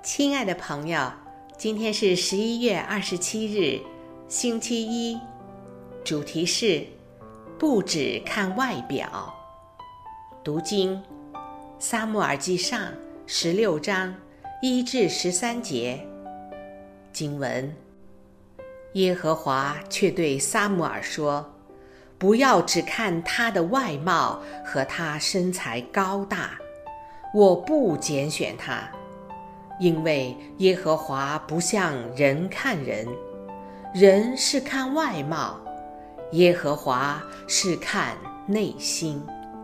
亲爱的朋友，今天是11月27日，星期一，主题是不只看外表。读经撒母耳记上16章1至13节。经文：耶和华却对撒母耳说，不要只看他的外貌和他身材高大，我不拣选他，因为耶和华不像人看人，人是看外貌，耶和华是看内心。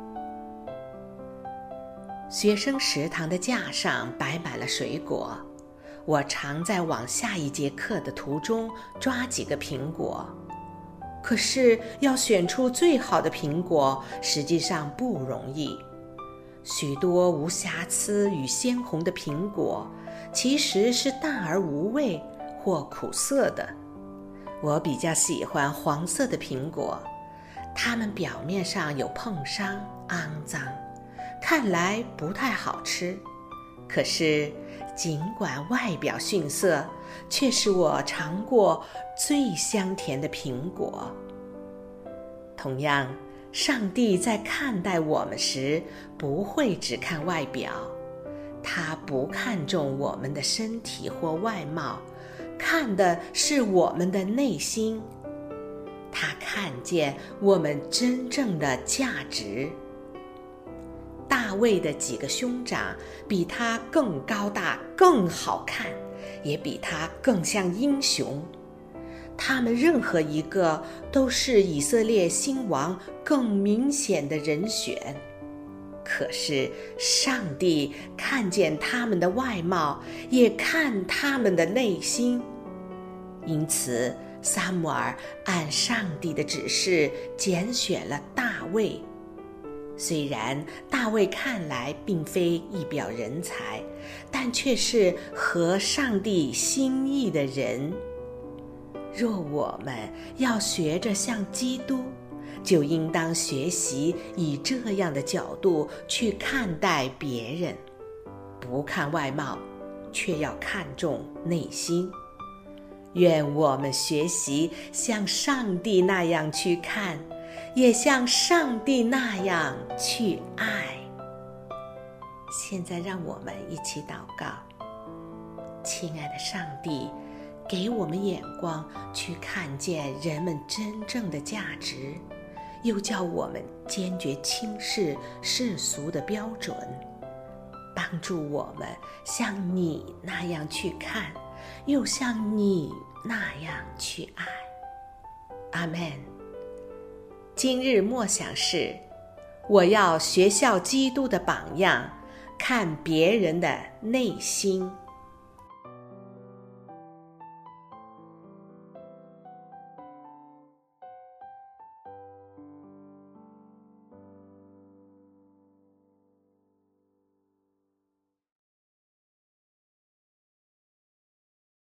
学生食堂的架上摆满了水果，我常在往下一节课的途中抓几个苹果，可是要选出最好的苹果实际上不容易。许多无瑕疵与鲜红的苹果其实是淡而无味或苦涩的。我比较喜欢黄色的苹果，它们表面上有碰伤、肮脏，看来不太好吃。可是尽管外表逊色，却是我尝过最香甜的苹果。同样，上帝在看待我们时，不会只看外表，他不看重我们的身体或外貌，看的是我们的内心。他看见我们真正的价值。大卫的几个兄长比他更高大、更好看，也比他更像英雄。他们任何一个都是以色列新王更明显的人选。可是上帝看见他们的外貌，也看他们的内心。因此撒母耳按上帝的指示拣选了大卫。虽然大卫看来并非一表人才，但却是合上帝心意的人。若我们要学着像基督，就应当学习以这样的角度去看待别人，不看外貌，却要看重内心。愿我们学习像上帝那样去看，也像上帝那样去爱。现在让我们一起祷告。亲爱的上帝，给我们眼光去看见人们真正的价值，又叫我们坚决轻视世俗的标准，帮助我们像你那样去看，又像你那样去爱。阿们。今日默想是，我要学效基督的榜样，看别人的内心。